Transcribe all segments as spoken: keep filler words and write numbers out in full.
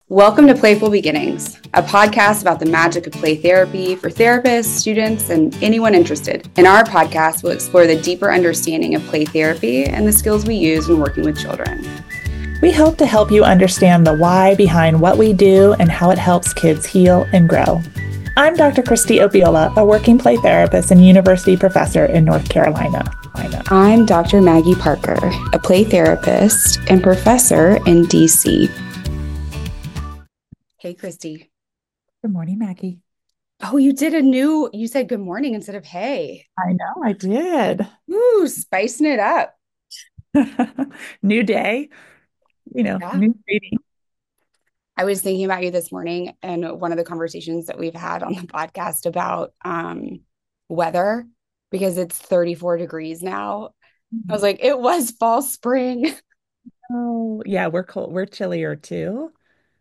Welcome to Playful Beginnings, a podcast about the magic of play therapy for therapists, students, and anyone interested. In our podcast, we'll explore the deeper understanding of play therapy and the skills we use when working with children. We hope to help you understand the why behind what we do and how it helps kids heal and grow. I'm Doctor Christy Opiola, a working play therapist and university professor in North Carolina. I'm Doctor Maggie Parker, a play therapist and professor in D C. Hey, Christy. Good morning, Maggie. Oh, you did a new, you said good morning instead of hey. I know, I did. Ooh, spicing it up. New day, you know, Yeah. new reading. I was thinking about you this morning and one of the conversations that we've had on the podcast about um, weather, because it's thirty-four degrees now. I was like, it was fall, spring. Oh, yeah, we're cold. We're chillier too.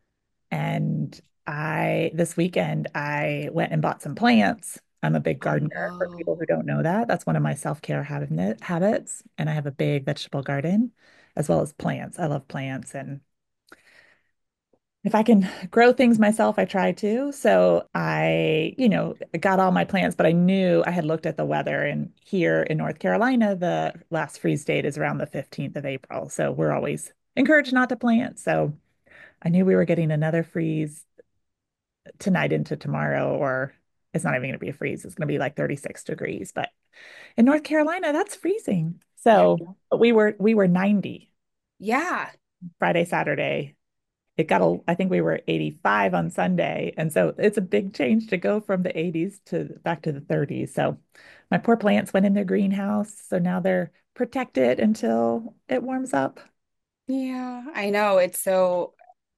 And I, this weekend, I went and bought some plants. I'm a big gardener for people Oh, who don't know that. That's one of my self-care habit, habits. And I have a big vegetable garden as well as plants. I love plants. And if I can grow things myself, I try to. So I, you know, got all my plants, but I knew I had looked at the weather. And here in North Carolina, the last freeze date is around the fifteenth of April. So we're always encouraged not to plant. So I knew we were getting another freeze tonight into tomorrow, or it's not even going to be a freeze. It's going to be like thirty-six degrees. But in North Carolina, that's freezing. yeah. So but we were we were ninety Yeah. Friday, Saturday. It got a, I think we were eighty-five on Sunday. And so it's a big change to go from the eighties to back to the thirties. So my poor plants went in their greenhouse. So now they're protected until it warms up. Yeah, I know. It's so,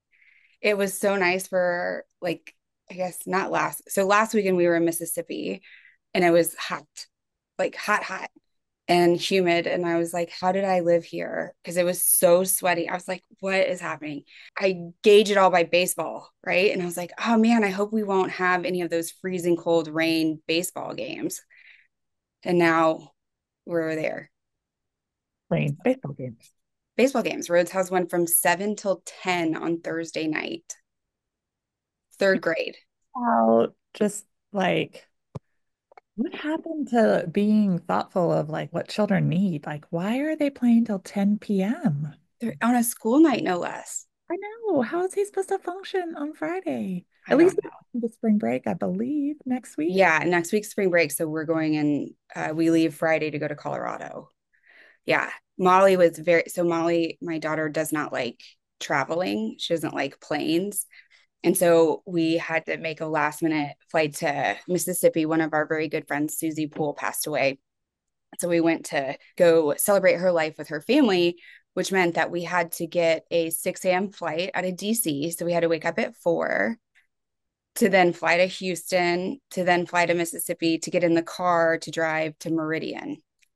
it was so nice for like, I guess not last. So last weekend we were in Mississippi and it was hot, like hot, hot and humid. And I was like, how did I live here? Because it was so sweaty. I was like, what is happening? I gauge it all by baseball, right? And I was like, oh man, I hope we won't have any of those freezing cold rain baseball games. And now we're there. Rain, baseball games. Baseball games. Rhodes House went from seven till ten on Thursday night, third grade. Out just like what happened to being thoughtful of like what children need? Like, why are they playing till ten p m? They're on a school night, no less. I know. How is he supposed to function on Friday? I At don't least know. the spring break, I believe, next week. Yeah, next week's spring break. So we're going in, uh, we leave Friday to go to Colorado. Yeah. Molly was very, so Molly, my daughter, does not like traveling. She doesn't like planes. And so we had to make a last minute flight to Mississippi. One of our very good friends, Susie Poole, passed away. So we went to go celebrate her life with her family, which meant that we had to get a six a.m. flight out of D C. So we had to wake up at four to then fly to Houston, to then fly to Mississippi, to get in the car to drive to Meridian.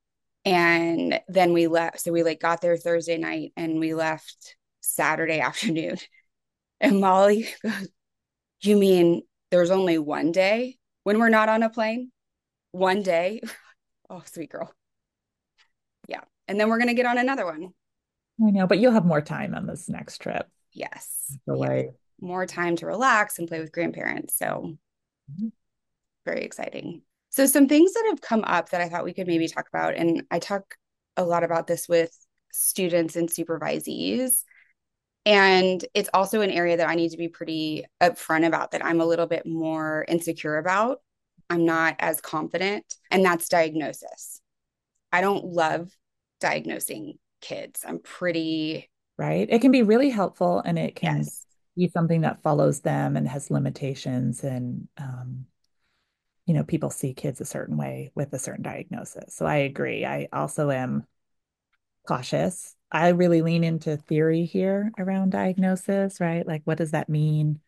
And then we left. So we like got there Thursday night and we left Saturday afternoon. And Molly goes, you mean there's only one day when we're not on a plane? One day? Oh, sweet girl. Yeah. And then we're going to get on another one. I know, but you'll have more time on this next trip. Yes. Away. Yes. More time to relax and play with grandparents. So Mhm. very exciting. So some things that have come up that I thought we could maybe talk about, and I talk a lot about this with students and supervisees. And it's also an area that I need to be pretty upfront about, that I'm a little bit more insecure about. I'm not as confident, and that's diagnosis. I don't love diagnosing kids. I'm pretty, Right? It can be really helpful and it can yes. be something that follows them and has limitations. And, um, you know, people see kids a certain way with a certain diagnosis. So I agree. I also am cautious. I really lean into theory here around diagnosis, right? Like, what does that mean?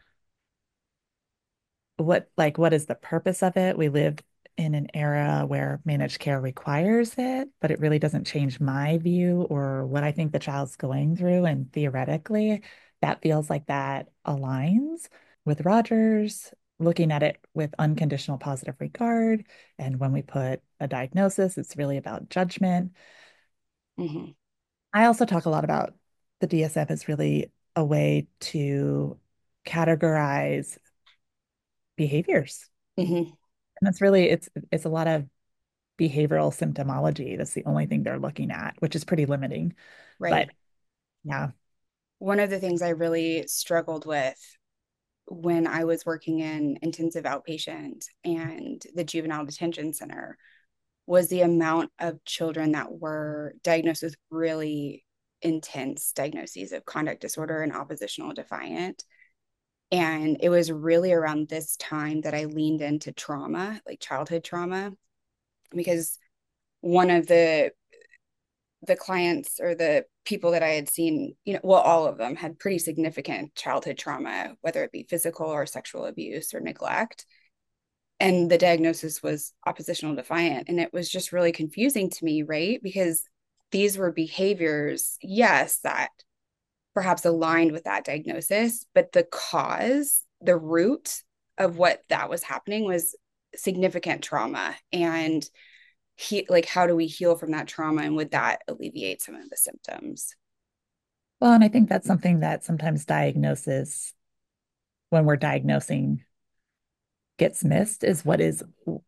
What, like, what is the purpose of it? We live in an era where managed care requires it, but it really doesn't change my view or what I think the child's going through. And theoretically, that feels like that aligns with Rogers, looking at it with unconditional positive regard. And when we put a diagnosis, it's really about judgment. Mm-hmm. I also talk a lot about the D S M is really a way to categorize behaviors. Hmm. And that's really it's it's a lot of behavioral symptomology. That's the only thing they're looking at, which is pretty limiting. But Right. yeah. One of the things I really struggled with when I was working in intensive outpatient and the juvenile detention center was the amount of children that were diagnosed with really intense diagnoses of conduct disorder and oppositional defiant. And it was really around this time that I leaned into trauma, like childhood trauma, because one of the the clients or the people that I had seen, you know, well, all of them had pretty significant childhood trauma, whether it be physical or sexual abuse or neglect. And the diagnosis was oppositional defiant. And it was just really confusing to me, right? Because these were behaviors, yes, that perhaps aligned with that diagnosis, but the cause, the root of what that was happening was significant trauma. And he like how do we heal from that trauma and would that alleviate some of the symptoms? Well, and I think that's something that sometimes diagnosis, when we're diagnosing, gets missed is what is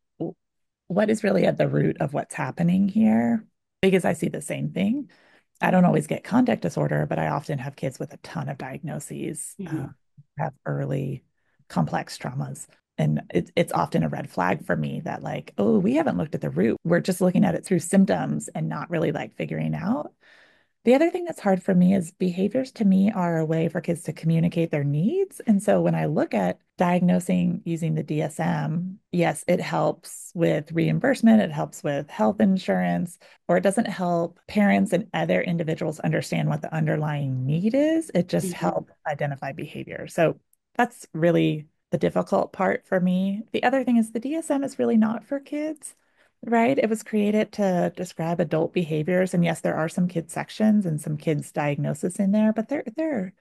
what is really at the root of what's happening here. Because I see the same thing. I don't always get conduct disorder, but I often have kids with a ton of diagnoses, uh, Mm-hmm. have early complex traumas. And it, it's often a red flag for me that, like, oh, we haven't looked at the root. We're just looking at it through symptoms and not really like figuring out. The other thing that's hard for me is behaviors to me are a way for kids to communicate their needs. And so when I look at diagnosing using the D S M, yes, it helps with reimbursement, it helps with health insurance, or it doesn't help parents and other individuals understand what the underlying need is. It just Mm-hmm. helps identify behavior. So that's really the difficult part for me. The other thing is the D S M is really not for kids. Right. It was created to describe adult behaviors. And yes, there are some kids sections and some kids diagnosis in there, but they're they're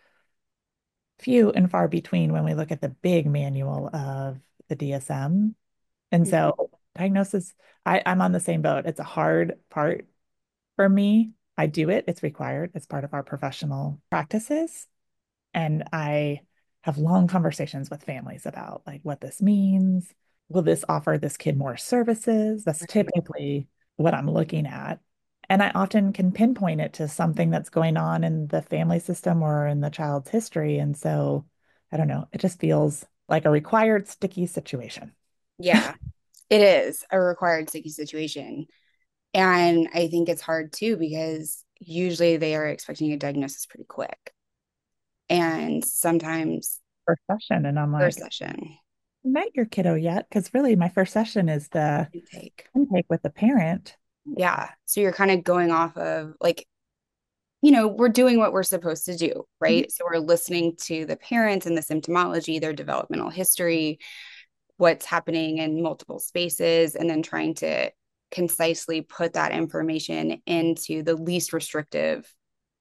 few and far between when we look at the big manual of the D S M. And Mm-hmm. so diagnosis, I, I'm on the same boat. It's a hard part for me. I do it, it's required, it's part of our professional practices. And I have long conversations with families about like what this means. Will this offer this kid more services? That's Right. typically what I'm looking at. And I often can pinpoint it to something that's going on in the family system or in the child's history. And so I don't know, it just feels like a required sticky situation. Yeah, it is a required sticky situation. And I think it's hard too because usually they are expecting a diagnosis pretty quick. And sometimes First session. And I'm first like, session met your kiddo yet? Because really, my first session is the intake. intake with the parent. Yeah. So you're kind of going off of like, you know, we're doing what we're supposed to do, Mhm. right? So we're listening to the parents and the symptomology, their developmental history, what's happening in multiple spaces, and then trying to concisely put that information into the least restrictive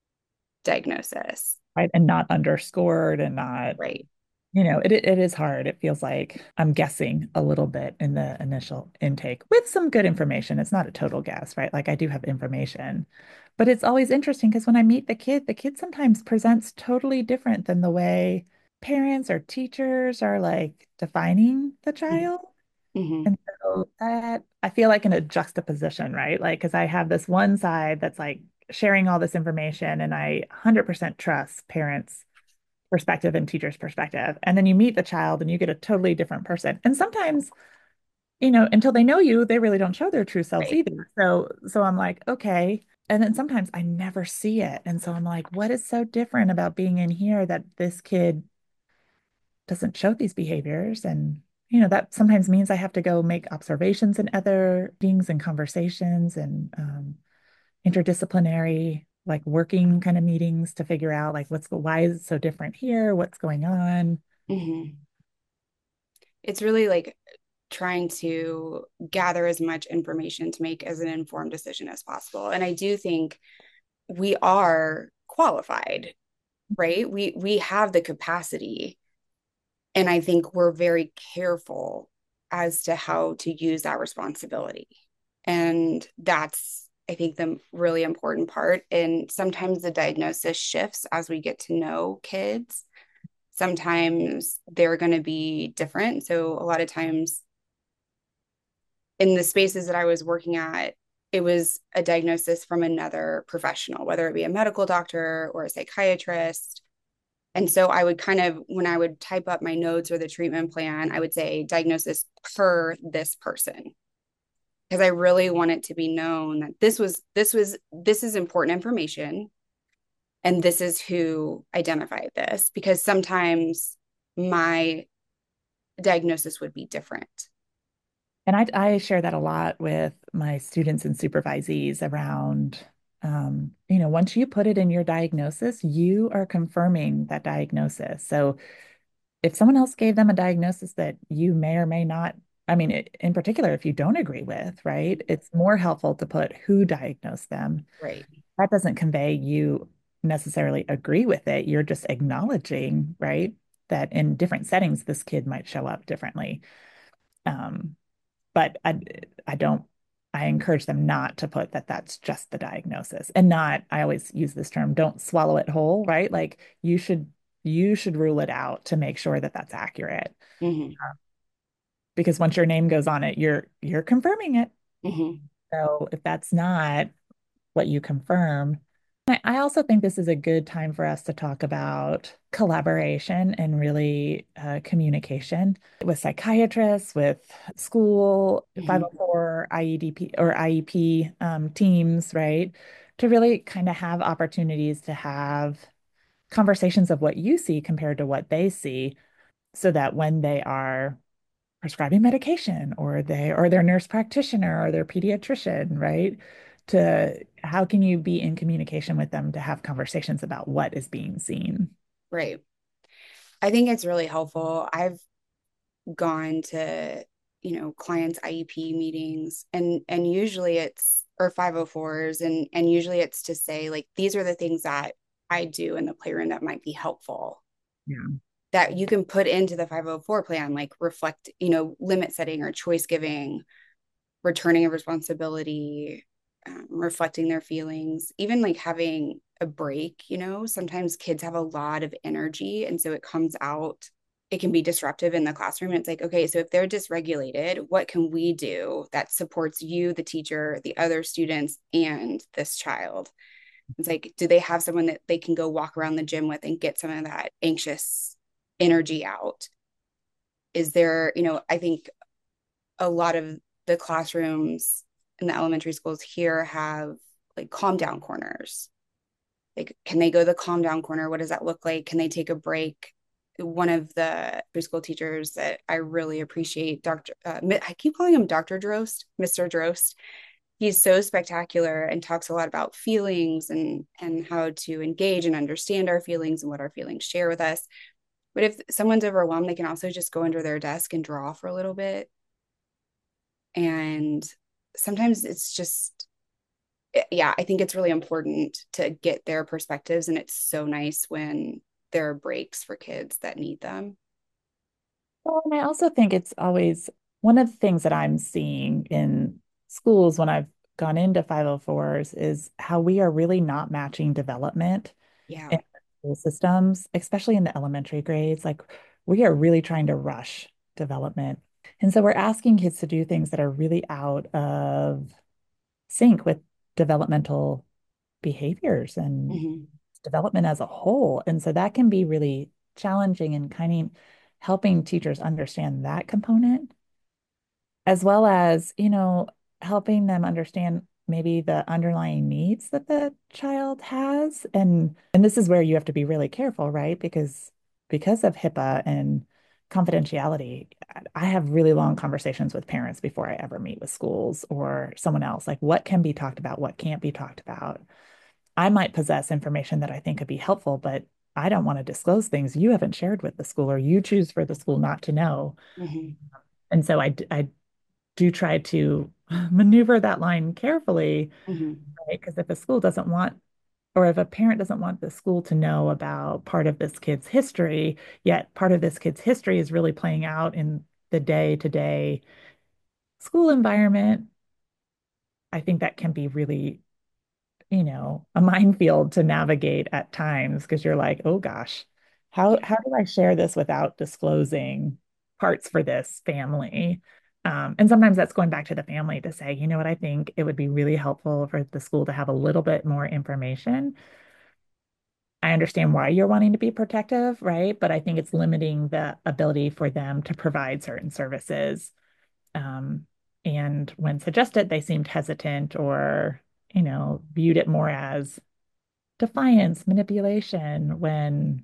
diagnosis. Right? And not underscored and not, Right. you know, it it is hard. It feels like I'm guessing a little bit in the initial intake with some good information. It's not a total guess, right? Like I do have information, but it's always interesting because when I meet the kid, the kid sometimes presents totally different than the way parents or teachers are like defining the child. Mm-hmm. And so that I feel like in a juxtaposition, right? Like, because I have this one side that's like sharing all this information and I one hundred percent trust parents' perspective and teachers' perspective. And then you meet the child and you get a totally different person. And sometimes, you know, until they know you, they really don't show their true selves Right. either. So, so I'm like, okay. And then sometimes I never see it. And so I'm like, what is so different about being in here that this kid doesn't show these behaviors? And, you know, that sometimes means I have to go make observations in other beings and conversations and um, interdisciplinary, like working kind of meetings to figure out like what's why is it so different here? What's going on? Mm-hmm. It's really like trying to gather as much information to make as an informed decision as possible. And I do think we are qualified, right? We we have the capacity. And I think we're very careful as to how to use that responsibility. And that's I think, the really important part. And sometimes the diagnosis shifts as we get to know kids. Sometimes they're going to be different. So a lot of times in the spaces that I was working at, it was a diagnosis from another professional, whether it be a medical doctor or a psychiatrist. And so I would kind of, when I would type up my notes or the treatment plan, I would say diagnosis per this person. Because I really want it to be known that this was, this was, this is important information. And this is who identified this. Because sometimes my diagnosis would be different. And I, I share that a lot with my students and supervisees around, um, you know, once you put it in your diagnosis, you are confirming that diagnosis. So if someone else gave them a diagnosis that you may or may not, I mean, it, in particular, if you don't agree with, right, it's more helpful to put who diagnosed them. Right. That doesn't convey you necessarily agree with it. You're just acknowledging, right, that in different settings, this kid might show up differently. Um, but I, I don't, I encourage them not to put that that's just the diagnosis and not, I always use this term, don't swallow it whole, right? Like you should, you should rule it out to make sure that that's accurate. Mm-hmm. Because once your name goes on it, you're, you're confirming it. Mm-hmm. So if that's not what you confirm, I, I also think this is a good time for us to talk about collaboration and really uh, communication with psychiatrists, with school Mm-hmm. five oh four I E D P or I E P um, teams, right? To really kind of have opportunities to have conversations of what you see compared to what they see, so that when they are prescribing medication or they or their nurse practitioner or their pediatrician, right? To how can you be in communication with them to have conversations about what is being seen? Right. I think it's really helpful. I've gone to, you know, clients' I E P meetings, and and usually it's, or five oh fours, and and usually it's to say like these are the things that I do in the playroom that might be helpful, Yeah. that you can put into the five oh four plan, like reflect, you know, limit setting or choice giving, returning a responsibility, um, reflecting their feelings, even like having a break. You know, sometimes kids have a lot of energy. And so it comes out, it can be disruptive in the classroom. And it's like, okay, so if they're dysregulated, what can we do that supports you, the teacher, the other students, and this child? It's like, do they have someone that they can go walk around the gym with and get some of that anxious energy out? Is there, you know, I think a lot of the classrooms in the elementary schools here have like calm down corners. Like, can they go to the calm down corner? What does that look like? Can they take a break? One of the preschool teachers that I really appreciate, Doctor Uh, I keep calling him Doctor Drost, Mister Drost. He's so spectacular and talks a lot about feelings and and how to engage and understand our feelings and what our feelings share with us. But if someone's overwhelmed, they can also just go under their desk and draw for a little bit. And sometimes it's just, yeah, I think it's really important to get their perspectives. And it's so nice when there are breaks for kids that need them. Well, and I also think it's always one of the things that I'm seeing in schools when I've gone into five oh fours is how we are really not matching development Yeah. in school systems, especially in the elementary grades. Like we are really trying to rush development. And so we're asking kids to do things that are really out of sync with developmental behaviors and Mm-hmm. development as a whole. And so that can be really challenging and kind of helping teachers understand that component, as well as, you know, helping them understand maybe the underlying needs that the child has. And and this is where you have to be really careful, right? Because because of HIPAA and confidentiality, I have really long conversations with parents before I ever meet with schools or someone else, like what can be talked about, what can't be talked about. I might possess information that I think could be helpful, but I don't want to disclose things you haven't shared with the school or you choose for the school not to know. Mm-hmm. And so I, I do try to maneuver that line carefully, Mm-hmm. right? Because if a school doesn't want, or if a parent doesn't want the school to know about part of this kid's history, yet part of this kid's history is really playing out in the day-to-day school environment, I think that can be really, you know, a minefield to navigate at times because you're like, oh gosh, how Yeah. how do I share this without disclosing parts for this family? Um, and sometimes that's going back to the family to say, you know what, I think it would be really helpful for the school to have a little bit more information. I understand why you're wanting to be protective, right? But I think it's limiting the ability for them to provide certain services. Um, and when suggested, they seemed hesitant or, you know, viewed it more as defiance, manipulation, when,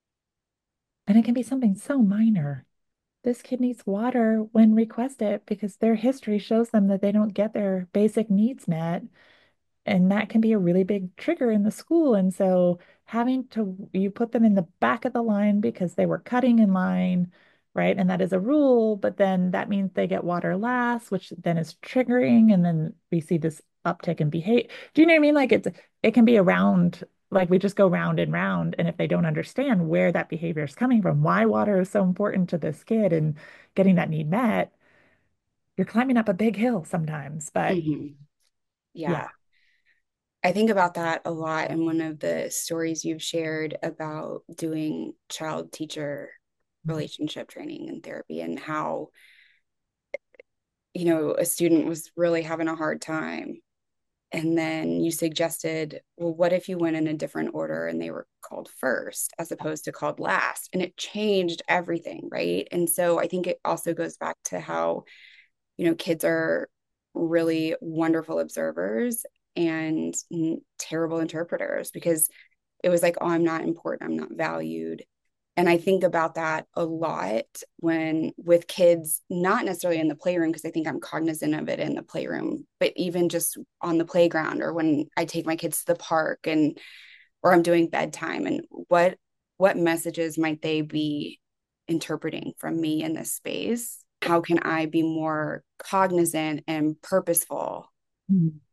and it can be something so minor. This kid needs water when requested because their history shows them that they don't get their basic needs met. And that can be a really big trigger in the school. And so having to, you put them in the back of the line because they were cutting in line, right? And that is a rule, but then that means they get water last, which then is triggering. And then we see this uptick in behavior. Do you know what I mean? Like it's, it can be around, like we just go round and round. And if they don't understand where that behavior is coming from, why water is so important to this kid and getting that need met, you're climbing up a big hill sometimes. But Hmm. yeah. Yeah. I think about that a lot. And one of the stories you've shared about doing child teacher relationship training and therapy, and how, you know, a student was really having a hard time. And then you suggested, well, what if you went in a different order and they were called first as opposed to called last? And it changed everything, right? And so I think it also goes back to how, you know, kids are really wonderful observers and terrible interpreters, because it was like, oh, I'm not important, I'm not valued. And I think about that a lot when with kids, not necessarily in the playroom, because I think I'm cognizant of it in the playroom, but even just on the playground, or when I take my kids to the park, and or I'm doing bedtime, and what what messages might they be interpreting from me in this space? How can I be more cognizant and purposeful? Mhm.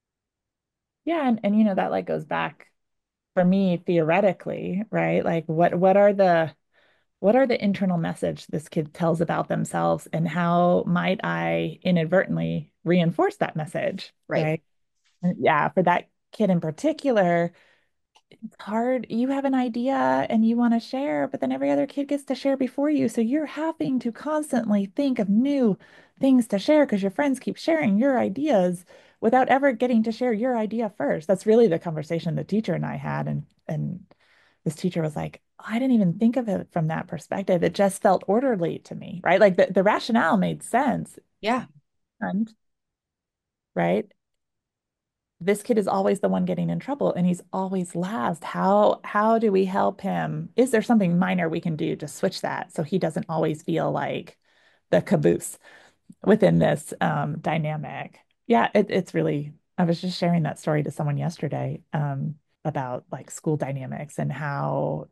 Yeah, and, and you know that like goes back for me theoretically, right? Like what what are the what are the internal message this kid tells about themselves and how might I inadvertently reinforce that message, Right. right? And yeah, for that kid in particular, it's hard. You have an idea and you want to share, but then every other kid gets to share before you. So you're having to constantly think of new things to share because your friends keep sharing your ideas without ever getting to share your idea first. That's really the conversation the teacher and I had. And and this teacher was like, "Oh, I didn't even think of it from that perspective. It just felt orderly to me, right? Like the, the rationale made sense. Yeah. And right. This kid is always the one getting in trouble and he's always last. How how do we help him? Is there something minor we can do to switch that so he doesn't always feel like the caboose within this um, dynamic? Yeah, it, it's really, I was just sharing that story to someone yesterday um, about like school dynamics and how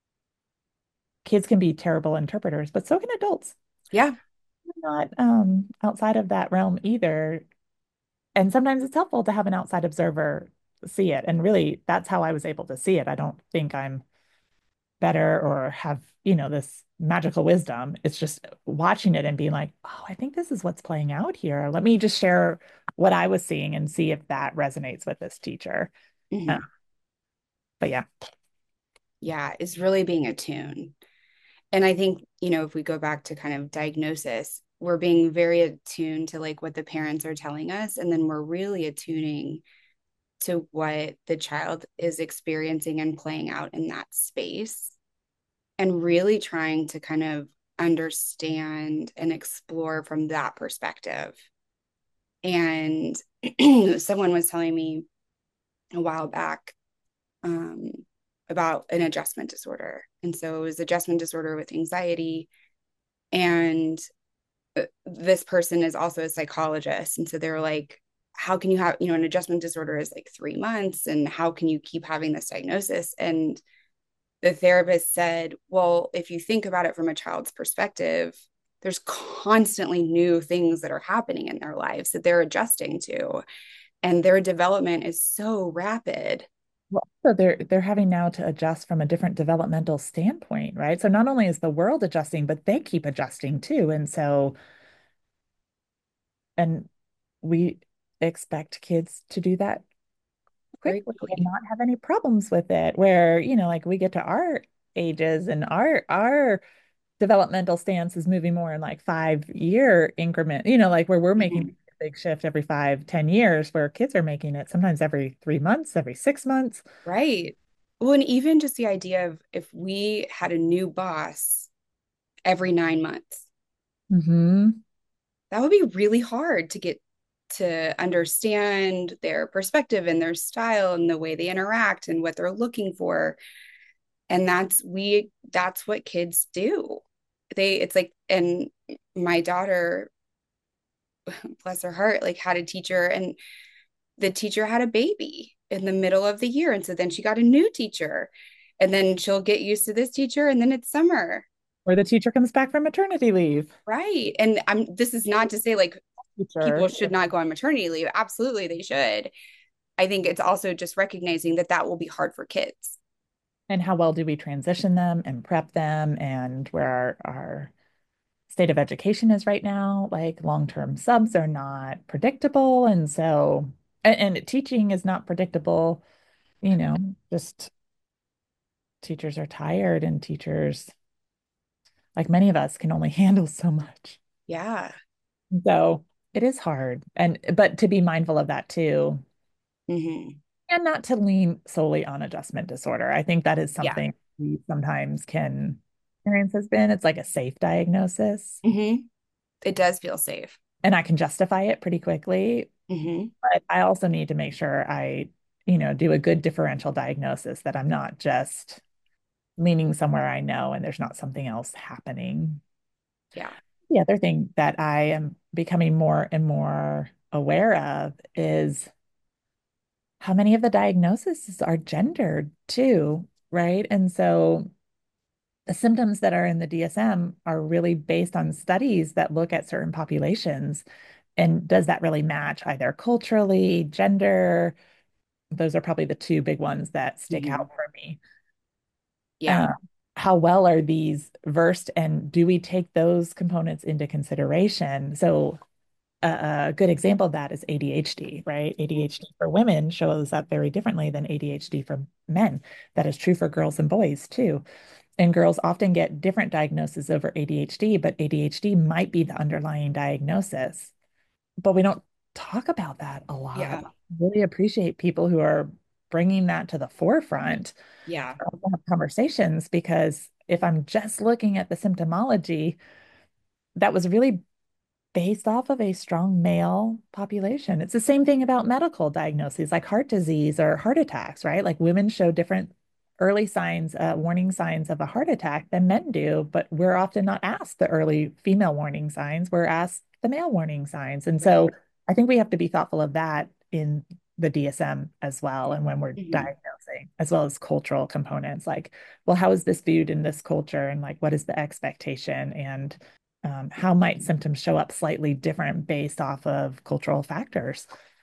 kids can be terrible interpreters, but so can adults. Yeah. Not um, outside of that realm either. And sometimes it's helpful to have an outside observer see it. And really, that's how I was able to see it. I don't think I'm better or have, you know, this magical wisdom. It's just watching it and being like, oh, I think this is what's playing out here. Let me just share what I was seeing and see if that resonates with this teacher. Uh, Hmm. but yeah. Yeah. It's really being attuned. And I think, you know, if we go back to kind of diagnosis, we're being very attuned to like what the parents are telling us. And then we're really attuning to what the child is experiencing and playing out in that space, and really trying to kind of understand and explore from that perspective. And someone was telling me a while back um, about an adjustment disorder. And so it was adjustment disorder with anxiety. And uh, this person is also a psychologist. And so they were like, how can you have, you know, an adjustment disorder is like three months, and how can you keep having this diagnosis? And the therapist said, well, if you think about it from a child's perspective, there's constantly new things that are happening in their lives that they're adjusting to, and their development is so rapid. Well, so they're they're having now to adjust from a different developmental standpoint, right? So not only is the world adjusting, but they keep adjusting too. And so, and we expect kids to do that Very quickly and quickly. not have any problems with it. Where, you know, like we get to our ages and our our developmental stance is moving more in like five year increment, you know, like where we're making Mhm. a big shift every five, ten years, where kids are making it sometimes every three months, every six months. Right. Well, and even just the idea of if we had a new boss every nine months, Hmm. that would be really hard to get to understand their perspective and their style and the way they interact and what they're looking for. And that's we that's what kids do. They it's like and my daughter, bless her heart, like had a teacher and the teacher had a baby in the middle of the year. And so then she got a new teacher. And then she'll get used to this teacher and then it's summer. Or the teacher comes back from maternity leave. Right. And I'm this is not to say like people Teacher. should not go on maternity leave. Absolutely they should. I think it's also just recognizing that that will be hard for kids. And how well do we transition them and prep them, and where our, our state of education is right now? Like long-term subs are not predictable. And so, and, and teaching is not predictable, you know, just teachers are tired and teachers, like many of us, can only handle so much. Yeah. So it is hard. And, but to be mindful of that too, Hmm. and not to lean solely on adjustment disorder. I think that is Yeah. something we sometimes can experience has been. It's like a safe diagnosis, Hmm. It does feel safe. and I can justify it pretty quickly. Hmm. But I also need to make sure I, you know, do a good differential diagnosis, that I'm not just leaning somewhere I know and there's not something else happening. Yeah. The other thing that I am becoming more and more aware of is how many of the diagnoses are gendered too, right? And so the symptoms that are in the D S M are really based on studies that look at certain populations. And does that really match either culturally, gender? Those are probably the two big ones that stick Hmm. out for me. Yeah. Uh, how well are these versed, and do we take those components into consideration? So, a, a good example of that is A D H D, right? A D H D for women shows up very differently than A D H D for men. That is true for girls and boys too. And girls often get different diagnoses over A D H D, but A D H D might be the underlying diagnosis. But we don't talk about that a lot. Yeah. I really appreciate people who are bringing that to the forefront Yeah. for us to have conversations, because if I'm just looking at the symptomology, that was really based off of a strong male population. It's the same thing about medical diagnoses like heart disease or heart attacks, right? Like women show different early signs, uh, warning signs of a heart attack than men do, but we're often not asked the early female warning signs. We're asked the male warning signs. And Right. so I think we have to be thoughtful of that in the D S M as well. And when we're Hmm. diagnosing, as well as cultural components, like, well, how is this viewed in this culture? And like, what is the expectation? And um, how might symptoms show up slightly different based off of cultural factors?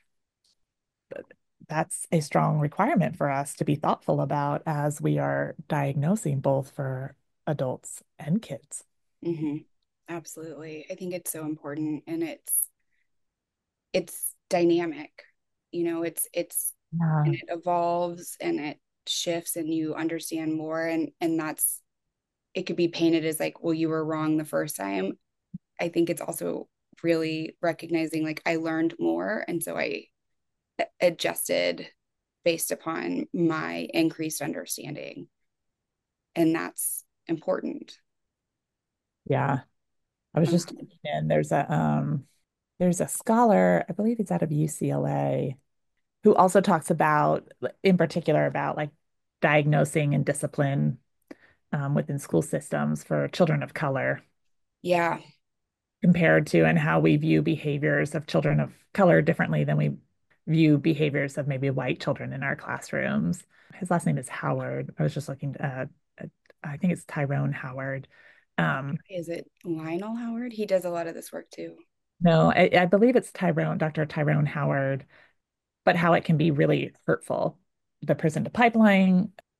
That's a strong requirement for us to be thoughtful about as we are diagnosing both for adults and kids. Hmm. Absolutely. I think it's so important and it's it's dynamic. You know, it's it's and Yeah. it evolves and it shifts and you understand more and and that's it could be painted as like, well, you were wrong the first time. I think it's also really recognizing like I learned more and so I adjusted based upon my increased understanding. And that's important. Yeah. I was just Um, and there's a um there's a scholar, I believe he's out of U C L A, who also talks about, in particular, about like diagnosing and discipline um, within school systems for children of color, yeah, compared to and how we view behaviors of children of color differently than we view behaviors of maybe white children in our classrooms. His last name is Howard. I was just looking at, at I think it's Tyrone Howard. Um, is it Lionel Howard? He does a lot of this work too. no, I, I believe it's Tyrone, Doctor Tyrone Howard, but how it can be really hurtful. The prison to pipeline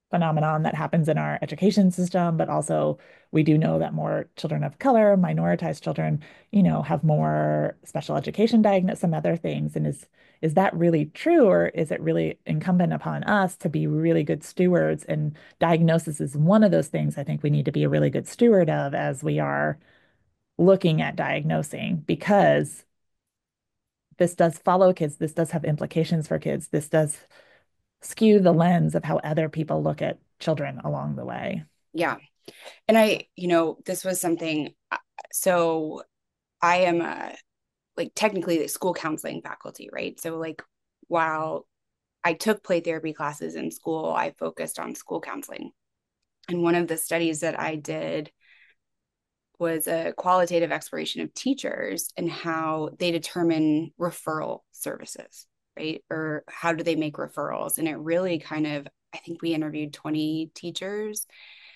phenomenon that happens in our education system, but also we do know that more children of color, minoritized children, you know, have more special education diagnosis, some other things. And is is that really true, or is it really incumbent upon us to be really good stewards? And diagnosis is one of those things I think we need to be a really good steward of as we are looking at diagnosing, because this does follow kids. This does have implications for kids. This does skew the lens of how other people look at children along the way. Yeah. And I, you know, this was something, uh, so I am a, like technically the school counseling faculty, right? So like while I took play therapy classes in school, I focused on school counseling. And one of the studies that I did was a qualitative exploration of teachers and how they determine referral services, right? Or how do they make referrals? And it really kind of, I think we interviewed twenty teachers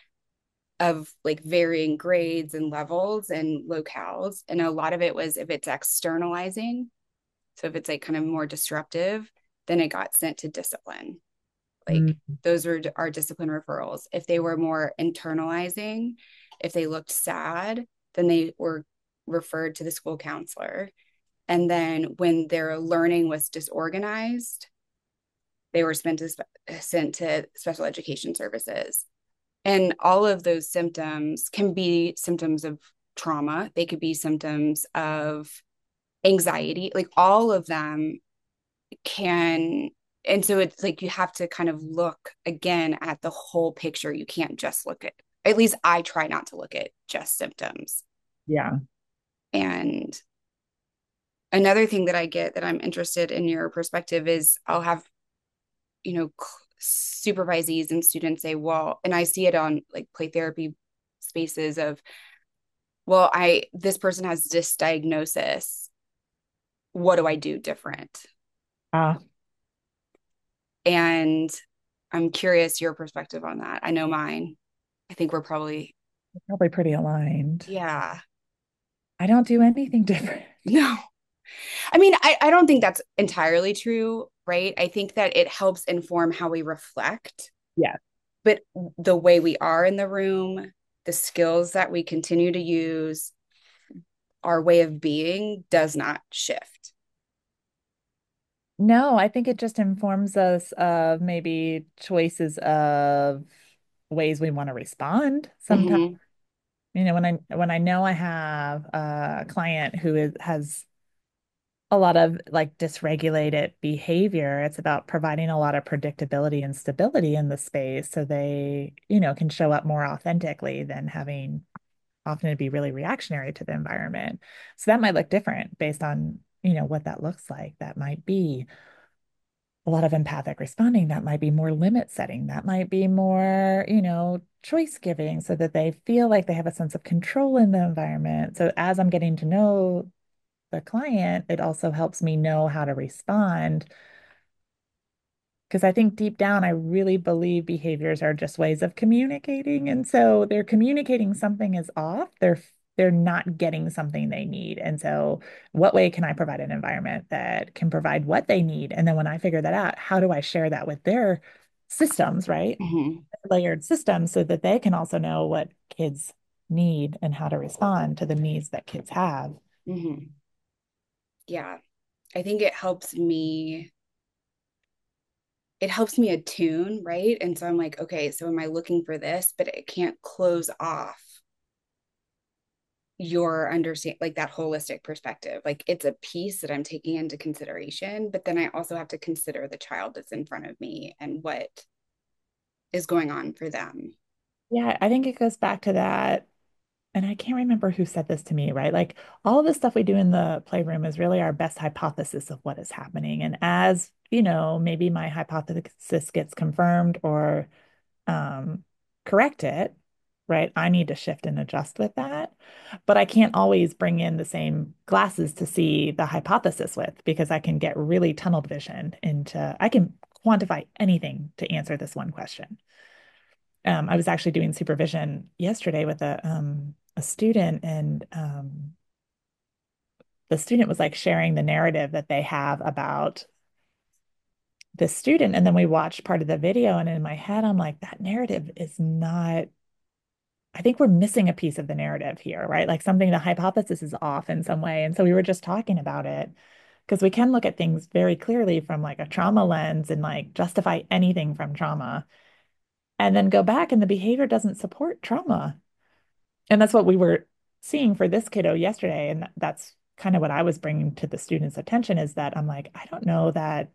of like varying grades and levels and locales. And a lot of it was if it's externalizing, so if it's like kind of more disruptive, then it got sent to discipline. Like Mm. those are our discipline referrals. If they were more internalizing, if they looked sad, then they were referred to the school counselor. And then when their learning was disorganized, they were spent to spe- sent to special education services. And all of those symptoms can be symptoms of trauma. They could be symptoms of anxiety. Like all of them can. And so it's like you have to kind of look again at the whole picture. You can't just look at, at least I try not to look at just symptoms. Yeah. And another thing that I get that I'm interested in your perspective is I'll have, you know, supervisees and students say, well, and I see it on like play therapy spaces of, well, I, this person has this diagnosis. What do I do different? Uh, And I'm curious your perspective on that. I know mine. I think we're probably, Probably pretty aligned. yeah. I don't do anything different. No. I mean, I, I don't think that's entirely true, right? I think that it helps inform how we reflect, Yeah. but the way we are in the room, the skills that we continue to use, our way of being does not shift. No, I think it just informs us of maybe choices of ways we want to respond sometimes. Mm-hmm. You know, when I when I know I have a client who is has a lot of like dysregulated behavior, it's about providing a lot of predictability and stability in the space so they, you know, can show up more authentically than having often to be really reactionary to the environment. So that might look different based on, you know, what that looks like. That might be a lot of empathic responding. That might be more limit setting. That might be more, you know, choice giving so that they feel like they have a sense of control in the environment. So as I'm getting to know the client, it also helps me know how to respond. Because I think deep down, I really believe behaviors are just ways of communicating. And so they're communicating something is off. They're they're not getting something they need. And so what way can I provide an environment that can provide what they need? And then when I figure that out, how do I share that with their systems, right? Mm-hmm. Layered systems so that they can also know what kids need and how to respond to the needs that kids have. Mm-hmm. Yeah. I think it helps me, it helps me attune, right? And so I'm like, okay, so am I looking for this? But it can't close off your understand like that holistic perspective. Like it's a piece that I'm taking into consideration, but then I also have to consider the child that's in front of me and what is going on for them. Yeah, I think it goes back to that. And I can't remember who said this to me, right? Like all of the stuff we do in the playroom is really our best hypothesis of what is happening. And as, you know, maybe my hypothesis gets confirmed or um, corrected, right? I need to shift and adjust with that. But I can't always bring in the same glasses to see the hypothesis with because I can get really tunnel vision into, I can quantify anything to answer this one question. Um, I was actually doing supervision yesterday with a um, a student, and um, the student was like sharing the narrative that they have about this student, and then we watched part of the video, and in my head, I'm like, that narrative is not, I think we're missing a piece of the narrative here, right? Like something, the hypothesis is off in some way. And so we were just talking about it because we can look at things very clearly from like a trauma lens and like justify anything from trauma and then go back and the behavior doesn't support trauma. And that's what we were seeing for this kiddo yesterday. And that's kind of what I was bringing to the students' attention is that I'm like, I don't know that,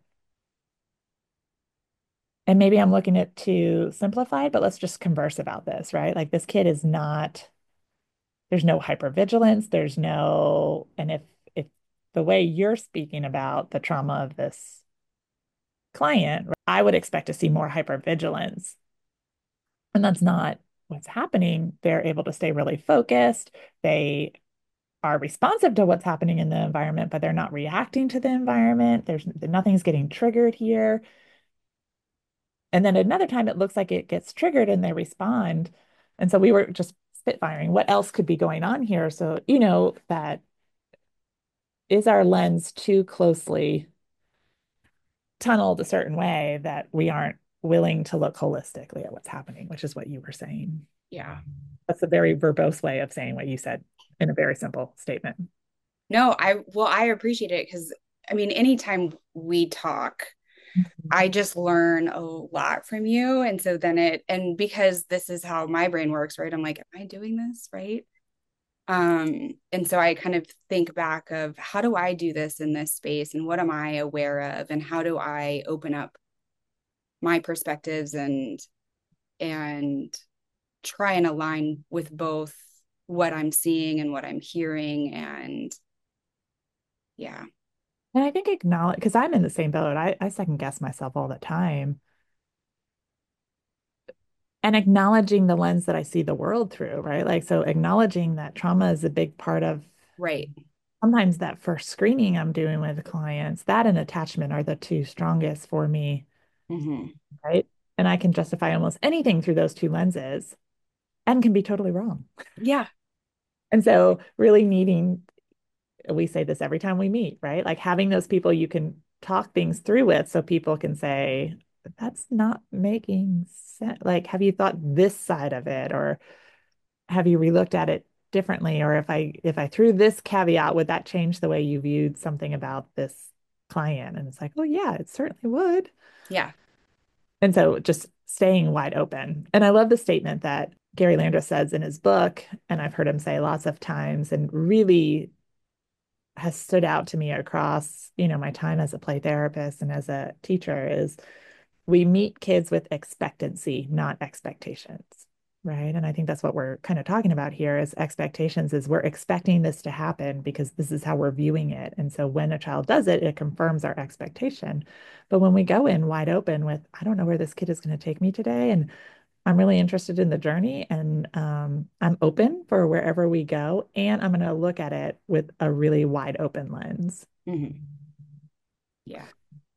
and maybe I'm looking at too simplified, but let's just converse about this, right? Like this kid is not, there's no hypervigilance, there's no, and if if the way you're speaking about the trauma of this client, I would expect to see more hypervigilance. And that's not what's happening. They're able to stay really focused. They are responsive to what's happening in the environment, but they're not reacting to the environment. There's nothing's getting triggered here. And then another time it looks like it gets triggered and they respond. And so we were just spitfiring what else could be going on here. So, you know, that is our lens too closely tunneled a certain way that we aren't willing to look holistically at what's happening, which is what you were saying. Yeah. That's a very verbose way of saying what you said in a very simple statement. No, I, well, I appreciate it because I mean, anytime we talk, I just learn a lot from you. And so then it, and because this is how my brain works, right? I'm like, am I doing this right? Um, and so I kind of think back of how do I do this in this space and what am I aware of and how do I open up my perspectives and and try and align with both what I'm seeing and what I'm hearing and yeah. And I think acknowledge, because I'm in the same boat. I, I second guess myself all the time. And acknowledging the lens that I see the world through, right? Like, so acknowledging that trauma is a big part of Right. sometimes that first screening I'm doing with clients, that and attachment are the two strongest for me, Mm-hmm. right? And I can justify almost anything through those two lenses and can be totally wrong. Yeah. And so, really needing, we say this every time we meet, right? Like having those people you can talk things through with so people can say, that's not making sense. Like, have you thought this side of it? Or have you relooked at it differently? Or if I if I threw this caveat, would that change the way you viewed something about this client? And it's like, oh yeah, it certainly would. Yeah. And so just staying wide open. And I love the statement that Gary Landris says in his book, and I've heard him say lots of times, and really has stood out to me across, you know, my time as a play therapist and as a teacher is we meet kids with expectancy, not expectations. Right. And I think that's what we're kind of talking about here is expectations is we're expecting this to happen because this is how we're viewing it. And so when a child does it, it confirms our expectation. But when we go in wide open with, I don't know where this kid is going to take me today. And I'm really interested in the journey and um, I'm open for wherever we go. And I'm going to look at it with a really wide open lens. Mm-hmm. Yeah.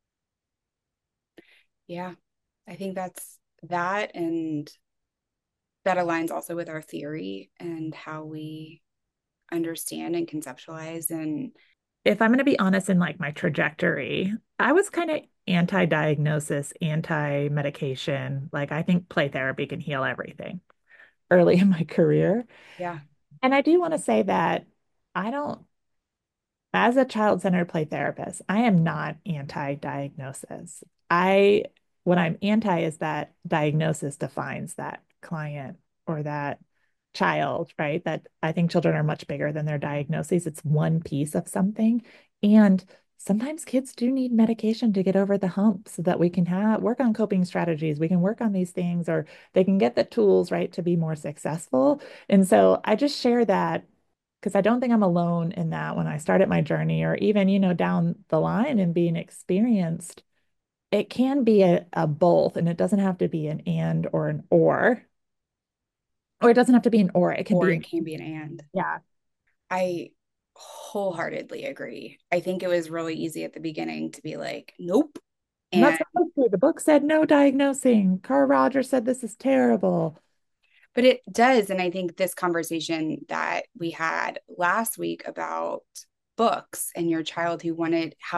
Yeah. I think that's that and that aligns also with our theory and how we understand and conceptualize and If I'm going to be honest in like my trajectory, I was kind of anti-diagnosis, anti-medication. Like I think play therapy can heal everything early in my career. yeah. And I do want to say that I don't, as a child-centered play therapist, I am not anti-diagnosis. I, what I'm anti is that diagnosis defines that client or that child, right? That I think children are much bigger than their diagnoses. It's one piece of something. And sometimes kids do need medication to get over the hump so that we can have work on coping strategies. We can work on these things, or they can get the tools, right, to be more successful. And so I just share that because I don't think I'm alone in that when I started my journey, or even, you know, down the line and being experienced. It can be a, a both, and it doesn't have to be an and or an or, or it doesn't have to be an or. It can Or be it an, can be an and. yeah. I wholeheartedly agree. I think it was really easy at the beginning to be like, nope. And And that's not true. The book said no diagnosing. Carl Rogers said this is terrible. but it does. And I think this conversation that we had last week about books and your child who wanted how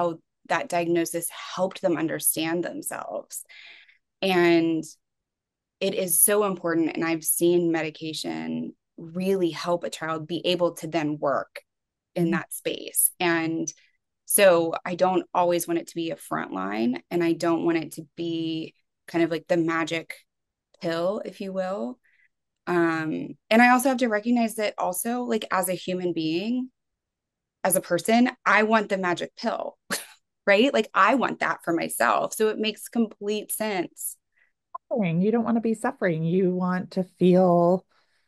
that diagnosis helped them understand themselves. And it is so important. And I've seen medication really help a child be able to then work in Mhm. that space. And so I don't always want it to be a front line, and I don't want it to be kind of like the magic pill, if you will. Um, and I also have to recognize that also, like as a human being, as a person, I want the magic pill, right? Like I want that for myself. So it makes complete sense. You don't want to be suffering. You want to feel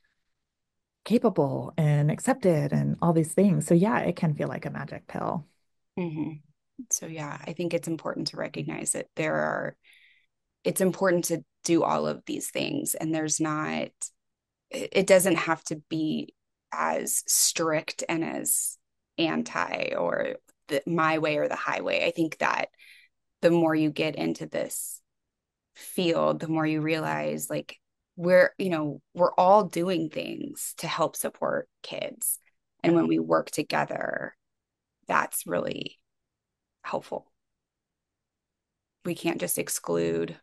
capable and accepted and all these things. So yeah, it can feel like a magic pill. Mm-hmm. So yeah, I think it's important to recognize that there are, it's important to do all of these things. And there's not, it doesn't have to be as strict and as anti or the, my way or the highway. I think that the more you get into this field, the more you realize like we're, you know, we're all doing things to help support kids. And Yeah. when we work together, that's really helpful. We can't just exclude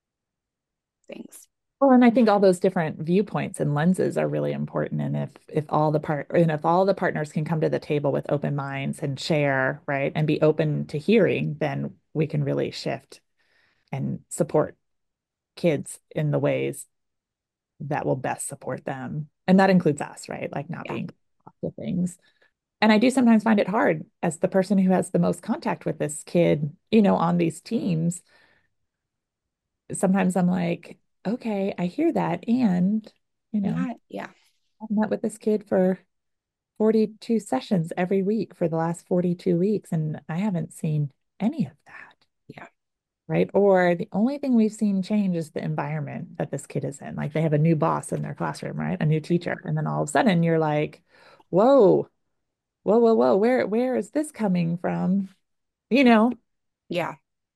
things. Well, and I think all those different viewpoints and lenses are really important. And if if all the part and if all the partners can come to the table with open minds and share, right, and be open to hearing, then we can really shift and support kids in the ways that will best support them. And that includes us, right? Like not Yeah. being the things. And I do sometimes find it hard as the person who has the most contact with this kid, you know, on these teams. Sometimes I'm like, okay, I hear that. And, you know, Not, yeah. I've met with this kid for forty-two sessions every week for the last forty-two weeks, and I haven't seen any of that. Yeah. Right. Or the only thing we've seen change is the environment that this kid is in. Like they have a new boss in their classroom, right? A new teacher. And then all of a sudden you're like, whoa, whoa, whoa, whoa, where where is this coming from? You know, Yeah.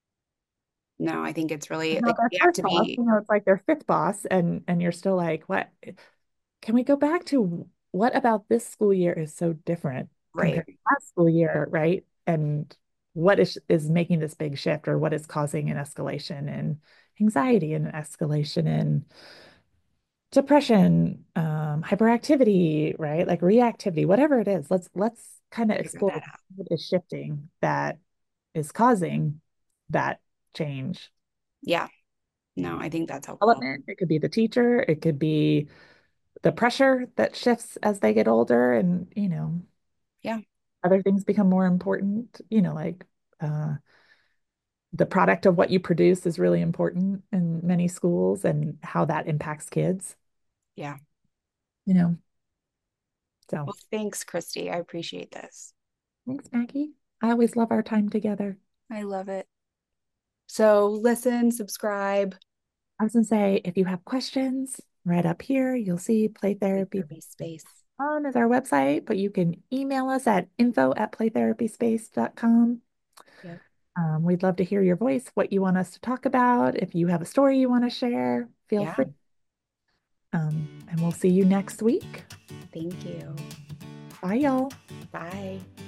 No, I think it's really not like their we have first to boss, be you know, it's like their fifth boss, and and you're still like, what? Can we go back to what about this school year is so different right. compared to last school year, right? And what is is making this big shift, or what is causing an escalation in anxiety and an escalation in depression, um, hyperactivity, right? Like reactivity, whatever it is. Let's let's kind of Figure that explore out. what is shifting that is causing that change. Yeah. No, I think that's helpful. Development, it could be the teacher, it could be the pressure that shifts as they get older, and you know, Yeah. other things become more important, you know, like uh, the product of what you produce is really important in many schools and how that impacts kids, Yeah. you know. So Well, thanks, Christy. I appreciate this. thanks, Maggie. I always love our time together. I love it. So listen, subscribe. I was gonna say, if you have questions, right up here, you'll see Play Play Therapy therapy space. on is our website, but you can email us at info at playtherapyspace dot com. Yep. Um, we'd love to hear your voice, what you want us to talk about. If you have a story you want to share, feel Yeah. free. Um, and we'll see you next week. Thank you. Bye, y'all. Bye.